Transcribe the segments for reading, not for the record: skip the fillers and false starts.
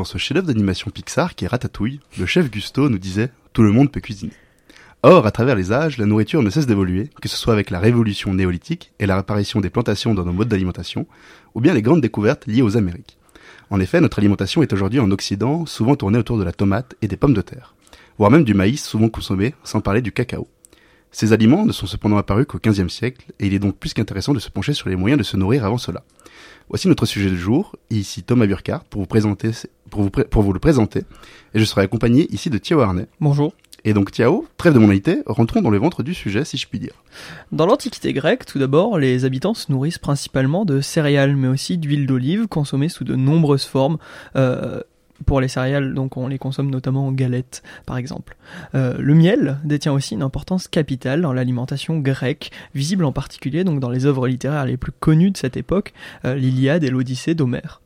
ce chef-d'œuvre d'animation Pixar qui est Ratatouille, le chef Gusteau nous disait « Tout le monde peut cuisiner ». Or, à travers les âges, la nourriture ne cesse d'évoluer, que ce soit avec la révolution néolithique et la réapparition des plantations dans nos modes d'alimentation, ou bien les grandes découvertes liées aux Amériques. En effet, notre alimentation est aujourd'hui en Occident souvent tournée autour de la tomate et des pommes de terre, voire même du maïs souvent consommé, sans parler du cacao. Ces aliments ne sont cependant apparus qu'au XVe siècle, et il est donc plus qu'intéressant de se pencher sur les moyens de se nourrir avant cela. Voici notre sujet du jour, ici Thomas Burkhardt pour vous le présenter, et je serai accompagné ici de Thiao Arnay. Bonjour. Et donc Thiao, trêve de monalité, rentrons dans le ventre du sujet si je puis dire. Dans l'Antiquité grecque, tout d'abord, les habitants se nourrissent principalement de céréales, mais aussi d'huile d'olive consommée sous de nombreuses formes. Pour les céréales, donc on les consomme notamment en galettes, par exemple. Le miel détient aussi une importance capitale dans l'alimentation grecque, visible en particulier donc dans les œuvres littéraires les plus connues de cette époque, l'Iliade et l'Odyssée d'Homère.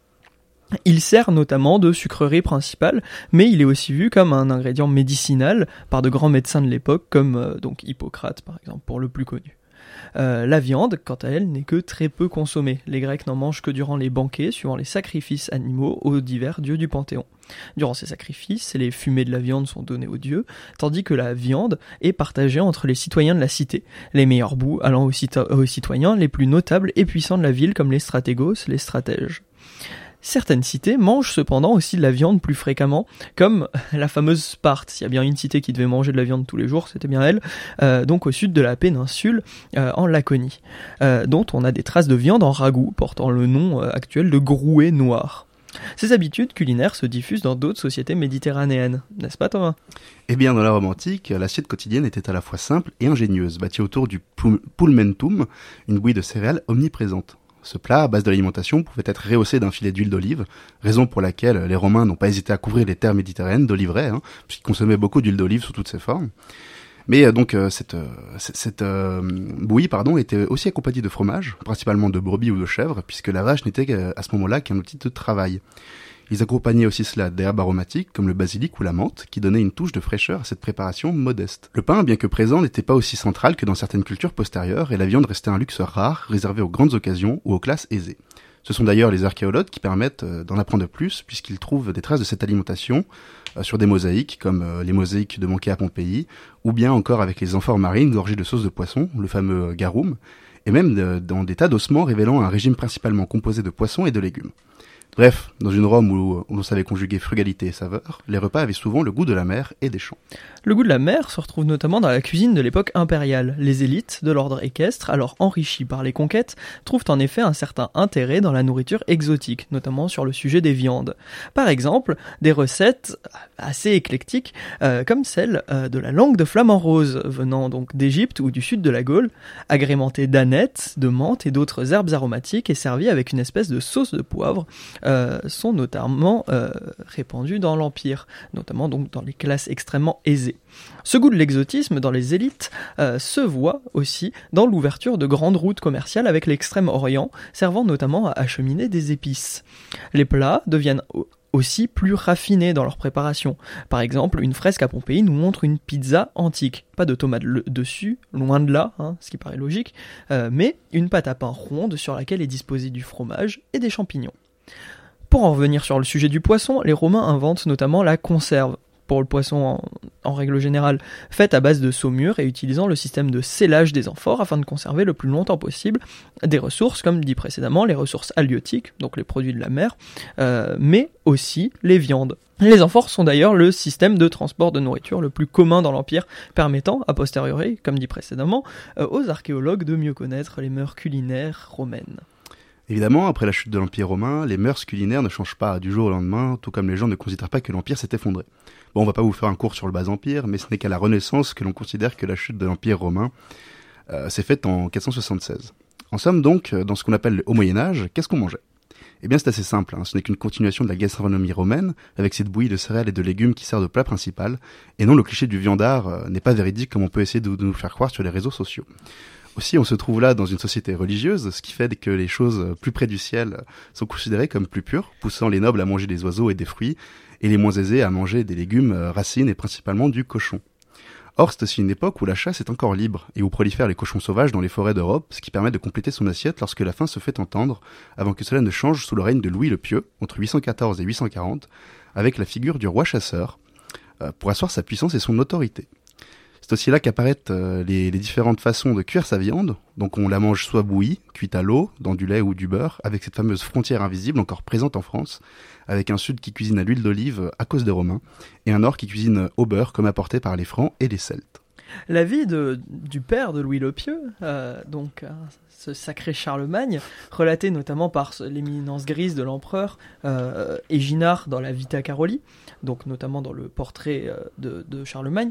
Il sert notamment de sucrerie principale, mais il est aussi vu comme un ingrédient médicinal par de grands médecins de l'époque, comme donc Hippocrate par exemple, pour le plus connu. La viande, quant à elle, n'est que très peu consommée. Les Grecs n'en mangent que durant les banquets, suivant les sacrifices animaux aux divers dieux du Panthéon. Durant ces sacrifices, les fumées de la viande sont données aux dieux, tandis que la viande est partagée entre les citoyens de la cité, les meilleurs bouts allant aux citoyens les plus notables et puissants de la ville, comme les stratégos, les stratèges. Certaines cités mangent cependant aussi de la viande plus fréquemment, comme la fameuse Sparte. S'il y a bien une cité qui devait manger de la viande tous les jours, c'était bien elle, donc au sud de la péninsule, en Laconie, dont on a des traces de viande en ragoût, portant le nom actuel de groué noir. Ces habitudes culinaires se diffusent dans d'autres sociétés méditerranéennes, n'est-ce pas Thomas ? Eh bien, dans la Rome antique, l'assiette quotidienne était à la fois simple et ingénieuse, bâtie autour du pulmentum, une bouillie de céréales omniprésente. Ce plat, à base de l'alimentation, pouvait être rehaussé d'un filet d'huile d'olive, raison pour laquelle les Romains n'ont pas hésité à couvrir les terres méditerranéennes d'oliveraies, puisqu'ils consommaient beaucoup d'huile d'olive sous toutes ses formes. Mais cette bouillie était aussi accompagnée de fromage, principalement de brebis ou de chèvre, puisque la vache n'était à ce moment-là qu'un outil de travail. Ils accompagnaient aussi cela d'herbes aromatiques comme le basilic ou la menthe, qui donnaient une touche de fraîcheur à cette préparation modeste. Le pain, bien que présent, n'était pas aussi central que dans certaines cultures postérieures, et la viande restait un luxe rare, réservé aux grandes occasions ou aux classes aisées. Ce sont d'ailleurs les archéologues qui permettent d'en apprendre plus, puisqu'ils trouvent des traces de cette alimentation sur des mosaïques, comme les mosaïques de Manché à Pompéi, ou bien encore avec les amphores marines gorgées de sauce de poisson, le fameux garum, et même dans des tas d'ossements révélant un régime principalement composé de poissons et de légumes. Bref, dans une Rome où l'on savait conjuguer frugalité et saveur, les repas avaient souvent le goût de la mer et des champs. Le goût de la mer se retrouve notamment dans la cuisine de l'époque impériale. Les élites de l'ordre équestre, alors enrichis par les conquêtes, trouvent en effet un certain intérêt dans la nourriture exotique, notamment sur le sujet des viandes. Par exemple, des recettes assez éclectiques, comme celle de la langue de flamant rose, venant donc d'Égypte ou du sud de la Gaule, agrémentée d'anettes, de menthe et d'autres herbes aromatiques et servies avec une espèce de sauce de poivre, sont notamment répandus dans l'Empire, notamment donc dans les classes extrêmement aisées. Ce goût de l'exotisme dans les élites se voit aussi dans l'ouverture de grandes routes commerciales avec l'Extrême-Orient, servant notamment à acheminer des épices. Les plats deviennent aussi plus raffinés dans leur préparation. Par exemple, une fresque à Pompéi nous montre une pizza antique. Pas de tomates dessus, loin de là, ce qui paraît logique, mais une pâte à pain ronde sur laquelle est disposé du fromage et des champignons. Pour en revenir sur le sujet du poisson, les Romains inventent notamment la conserve, pour le poisson en règle générale, faite à base de saumure et utilisant le système de scellage des amphores afin de conserver le plus longtemps possible des ressources, comme dit précédemment, les ressources halieutiques, donc les produits de la mer, mais aussi les viandes. Les amphores sont d'ailleurs le système de transport de nourriture le plus commun dans l'Empire, permettant, a posteriori, comme dit précédemment, aux archéologues de mieux connaître les mœurs culinaires romaines. Évidemment, après la chute de l'Empire romain, les mœurs culinaires ne changent pas du jour au lendemain, tout comme les gens ne considèrent pas que l'Empire s'est effondré. Bon, on va pas vous faire un cours sur le bas empire, mais ce n'est qu'à la Renaissance que l'on considère que la chute de l'Empire romain s'est faite en 476. En somme donc, dans ce qu'on appelle au Moyen-Âge, qu'est-ce qu'on mangeait ? Eh bien c'est assez simple, ce n'est qu'une continuation de la gastronomie romaine, avec cette bouillie de céréales et de légumes qui sert de plat principal, et non le cliché du viandard n'est pas véridique comme on peut essayer de nous faire croire sur les réseaux sociaux. Aussi, on se trouve là dans une société religieuse, ce qui fait que les choses plus près du ciel sont considérées comme plus pures, poussant les nobles à manger des oiseaux et des fruits, et les moins aisés à manger des légumes, racines et principalement du cochon. Or, c'est aussi une époque où la chasse est encore libre et où prolifèrent les cochons sauvages dans les forêts d'Europe, ce qui permet de compléter son assiette lorsque la faim se fait entendre, avant que cela ne change sous le règne de Louis le Pieux, entre 814 et 840, avec la figure du roi chasseur, pour asseoir sa puissance et son autorité. C'est aussi là qu'apparaissent les différentes façons de cuire sa viande. Donc on la mange soit bouillie, cuite à l'eau, dans du lait ou du beurre, avec cette fameuse frontière invisible encore présente en France, avec un sud qui cuisine à l'huile d'olive à cause des Romains, et un nord qui cuisine au beurre comme apporté par les Francs et les Celtes. La vie du père de Louis le Pieux, ce sacré Charlemagne, relaté notamment par l'éminence grise de l'empereur Éginard dans la Vita Caroli, donc notamment dans le portrait de Charlemagne,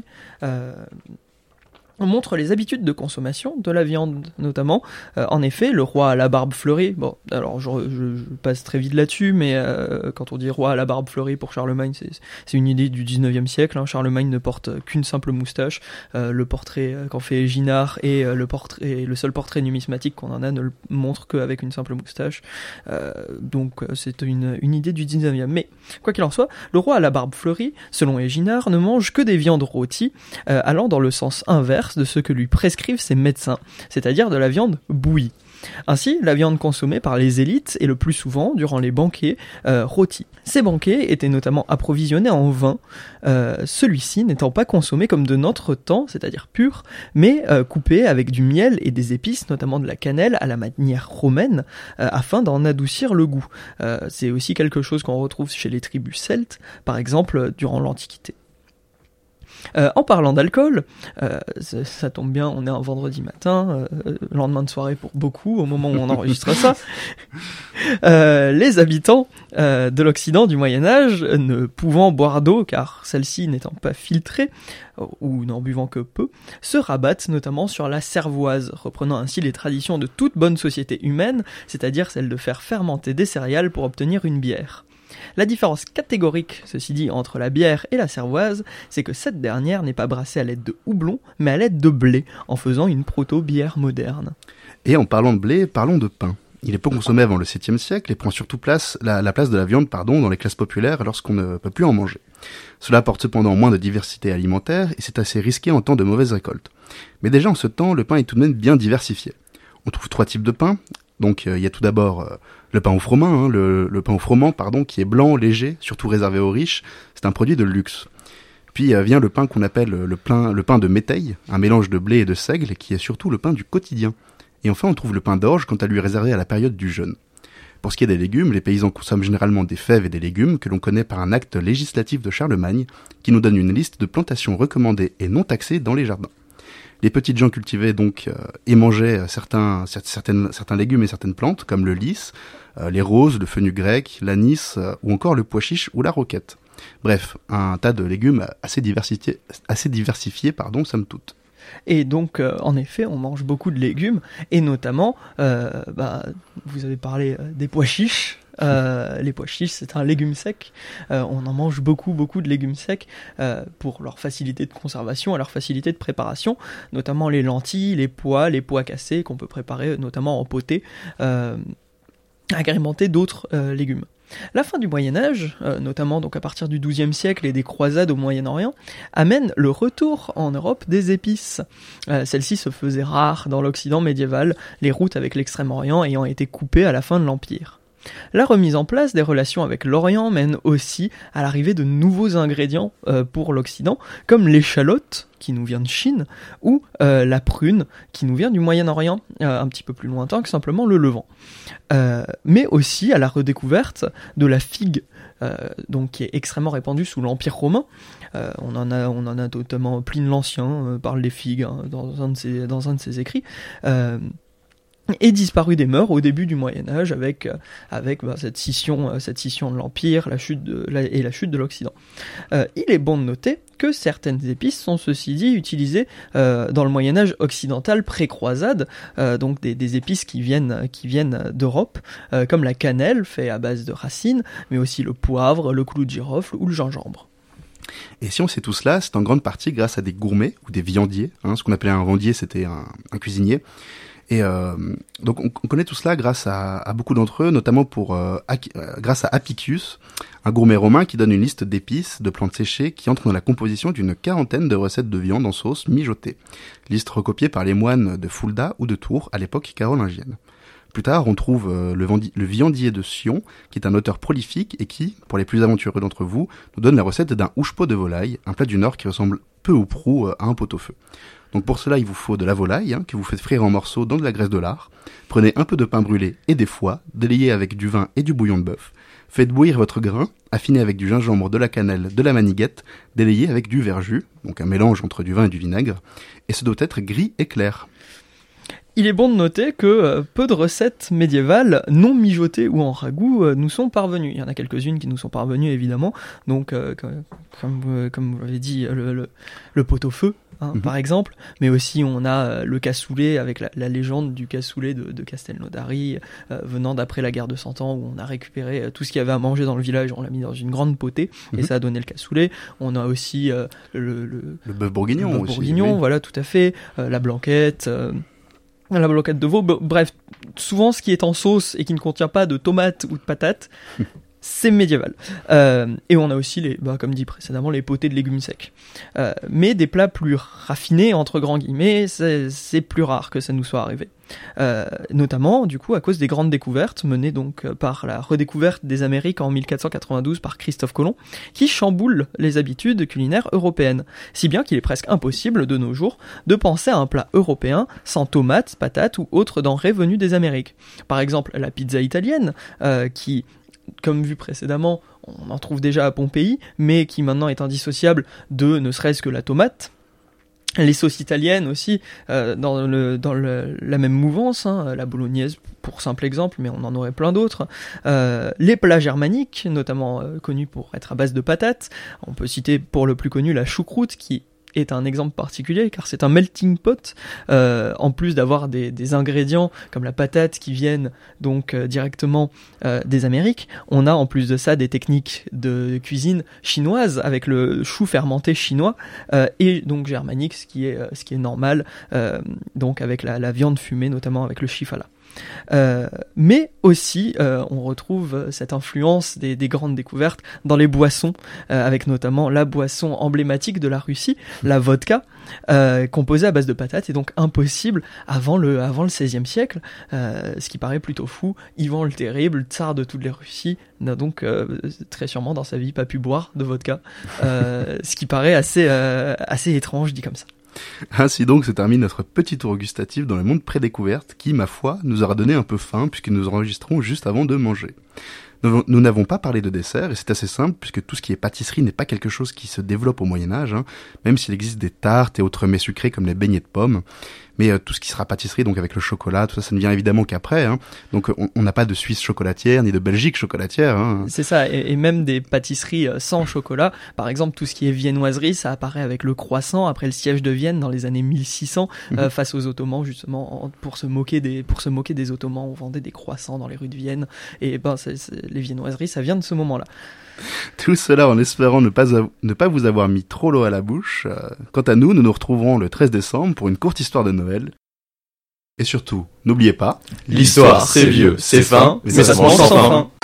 on montre les habitudes de consommation de la viande, notamment. En effet, le roi à la barbe fleurie, bon, alors je passe très vite là-dessus, mais quand on dit roi à la barbe fleurie pour Charlemagne, c'est une idée du 19e siècle. Hein. Charlemagne ne porte qu'une simple moustache. Le portrait qu'en fait Ginard et le seul portrait numismatique qu'on en a ne le montre qu'avec une simple moustache. Donc c'est une idée du 19e. Mais quoi qu'il en soit, le roi à la barbe fleurie, selon Éginard, ne mange que des viandes rôties, allant dans le sens inverse de ce que lui prescrivent ses médecins, c'est-à-dire de la viande bouillie. Ainsi, la viande consommée par les élites est le plus souvent, durant les banquets, rôtie. Ces banquets étaient notamment approvisionnés en vin, celui-ci n'étant pas consommé comme de notre temps, c'est-à-dire pur, mais coupé avec du miel et des épices, notamment de la cannelle, à la manière romaine, afin d'en adoucir le goût. C'est aussi quelque chose qu'on retrouve chez les tribus celtes, par exemple, durant l'Antiquité. En parlant d'alcool, ça tombe bien, on est un vendredi matin, lendemain de soirée pour beaucoup, au moment où on enregistre ça. Les habitants de l'Occident du Moyen-Âge, ne pouvant boire d'eau, car celle-ci n'étant pas filtrée, ou n'en buvant que peu, se rabattent notamment sur la cervoise, reprenant ainsi les traditions de toute bonne société humaine, c'est-à-dire celle de faire fermenter des céréales pour obtenir une bière. La différence catégorique, ceci dit, entre la bière et la cervoise, c'est que cette dernière n'est pas brassée à l'aide de houblon, mais à l'aide de blé, en faisant une proto-bière moderne. Et en parlant de blé, parlons de pain. Il est peu consommé avant le 7e siècle et prend surtout la place de la viande dans les classes populaires lorsqu'on ne peut plus en manger. Cela apporte cependant moins de diversité alimentaire et c'est assez risqué en temps de mauvaise récolte. Mais déjà en ce temps, le pain est tout de même bien diversifié. On trouve 3 types de pain. Donc il y a tout d'abord le pain au froment, le pain au froment, qui est blanc, léger, surtout réservé aux riches. C'est un produit de luxe. Puis vient le pain qu'on appelle le pain de métaille, un mélange de blé et de seigle, qui est surtout le pain du quotidien. Et enfin, on trouve le pain d'orge, quant à lui réservé à la période du jeûne. Pour ce qui est des légumes, les paysans consomment généralement des fèves et des légumes que l'on connaît par un acte législatif de Charlemagne, qui nous donne une liste de plantations recommandées et non taxées dans les jardins. Les petites gens cultivaient donc et mangeaient certains légumes et certaines plantes, comme le lys, les roses, le fenuc grec, l'anis ou encore le pois chiche ou la roquette. Bref, un tas de légumes assez diversifiés, somme toute. Et donc, en effet, on mange beaucoup de légumes, et notamment, vous avez parlé des pois chiches. Les pois chiches, c'est un légume sec. On en mange beaucoup de légumes secs pour leur facilité de conservation et leur facilité de préparation, notamment les lentilles, les pois cassés qu'on peut préparer notamment en potée, agrémentés d'autres légumes. La fin du Moyen-Âge, notamment donc à partir du XIIe siècle et des croisades au Moyen-Orient, amène le retour en Europe des épices. Celles-ci se faisaient rares dans l'Occident médiéval, les routes avec l'Extrême-Orient ayant été coupées à la fin de l'Empire. La remise en place des relations avec l'Orient mène aussi à l'arrivée de nouveaux ingrédients pour l'Occident, comme l'échalote, qui nous vient de Chine, ou la prune, qui nous vient du Moyen-Orient, un petit peu plus lointain que simplement le Levant. Mais aussi à la redécouverte de la figue, donc qui est extrêmement répandue sous l'Empire romain. On en a notamment Pline l'Ancien parle des figues dans un de ses écrits. Est disparu des mœurs au début du Moyen-Âge avec cette scission de l'Empire, la chute de l'Occident. Il est bon de noter que certaines épices sont ceci dit utilisées dans le Moyen-Âge occidental pré-croisade, donc des épices qui viennent d'Europe, comme la cannelle fait à base de racines, mais aussi le poivre, le clou de girofle ou le gingembre. Et si on sait tout cela, c'est en grande partie grâce à des gourmets ou des viandiers. Ce qu'on appelait un vendier, c'était un cuisinier. Et donc on connaît tout cela grâce à beaucoup d'entre eux, notamment grâce à Apicius, un gourmet romain qui donne une liste d'épices, de plantes séchées qui entrent dans la composition d'une 40aine de recettes de viande en sauce mijotée. Liste recopiée par les moines de Fulda ou de Tours à l'époque carolingienne. Plus tard, on trouve le viandier de Sion, qui est un auteur prolifique et qui, pour les plus aventureux d'entre vous, nous donne la recette d'un houche-pot de volaille, un plat du Nord qui ressemble peu ou prou à un pot-au-feu. Donc pour cela, il vous faut de la volaille, que vous faites frire en morceaux dans de la graisse de lard. Prenez un peu de pain brûlé et des foies, délayez avec du vin et du bouillon de bœuf. Faites bouillir votre grain, affinez avec du gingembre, de la cannelle, de la maniguette, délayez avec du verjus, donc un mélange entre du vin et du vinaigre, et ce doit être gris et clair. Il est bon de noter que peu de recettes médiévales non mijotées ou en ragoût nous sont parvenues. Il y en a quelques-unes qui nous sont parvenues évidemment, donc comme vous l'avez dit, le pot-au-feu, par exemple, mais aussi on a le cassoulet avec la légende du cassoulet de Castelnaudary venant d'après la guerre de 100 ans où on a récupéré tout ce qu'il y avait à manger dans le village, on l'a mis dans une grande potée et ça a donné le cassoulet. On a aussi le bœuf bourguignon, le bœuf bourguignon, oui. Voilà, tout à fait, la blanquette de veau, bref, souvent ce qui est en sauce et qui ne contient pas de tomates ou de patates, c'est médiéval. Et on a aussi, comme dit précédemment, les potées de légumes secs. Mais des plats plus raffinés, entre grands guillemets, c'est plus rare que ça nous soit arrivé. Notamment, du coup, à cause des grandes découvertes menées donc par la redécouverte des Amériques en 1492 par Christophe Colomb, qui chamboule les habitudes culinaires européennes. Si bien qu'il est presque impossible, de nos jours, de penser à un plat européen sans tomates, patates ou autres denrées venues des Amériques. Par exemple, la pizza italienne, qui, comme vu précédemment, on en trouve déjà à Pompéi, mais qui maintenant est indissociable de ne serait-ce que la tomate. Les sauces italiennes aussi, dans la même mouvance, la bolognaise pour simple exemple, mais on en aurait plein d'autres. Les plats germaniques, notamment connus pour être à base de patates. On peut citer pour le plus connu la choucroute, qui est un exemple particulier car c'est un melting pot, en plus d'avoir des ingrédients comme la patate qui viennent donc directement des Amériques. On a en plus de ça des techniques de cuisine chinoise avec le chou fermenté chinois et donc germanique, ce qui est normal, donc avec la viande fumée, notamment avec le shifala. Mais aussi on retrouve cette influence des grandes découvertes dans les boissons, avec notamment la boisson emblématique de la Russie, la vodka, composée à base de patates, et donc impossible avant le XVIe siècle, ce qui paraît plutôt fou. Ivan le Terrible, tsar de toutes les Russies, n'a donc très sûrement dans sa vie pas pu boire de vodka, ce qui paraît assez étrange dit comme ça. Ainsi donc se termine notre petit tour gustatif dans le monde prédécouverte qui, ma foi, nous aura donné un peu faim puisque nous enregistrons juste avant de manger. Nous n'avons pas parlé de dessert et c'est assez simple puisque tout ce qui est pâtisserie n'est pas quelque chose qui se développe au Moyen-Âge, même s'il existe des tartes et autres mets sucrés comme les beignets de pommes. Mais tout ce qui sera pâtisserie, donc avec le chocolat, tout ça, ça ne vient évidemment qu'après. Donc on n'a pas de Suisse chocolatière ni de Belgique chocolatière. C'est ça, et même des pâtisseries sans chocolat. Par exemple, tout ce qui est viennoiserie, ça apparaît avec le croissant après le siège de Vienne dans les années 1600 face aux Ottomans, justement, pour se moquer des Ottomans. On vendait des croissants dans les rues de Vienne. Et les viennoiseries, ça vient de ce moment-là. Tout cela en espérant ne pas vous avoir mis trop l'eau à la bouche. Quant à nous nous retrouverons le 13 décembre pour une courte histoire de Noël. Et surtout, n'oubliez pas, l'histoire c'est vieux, c'est fin, mais ça se mange sans fin.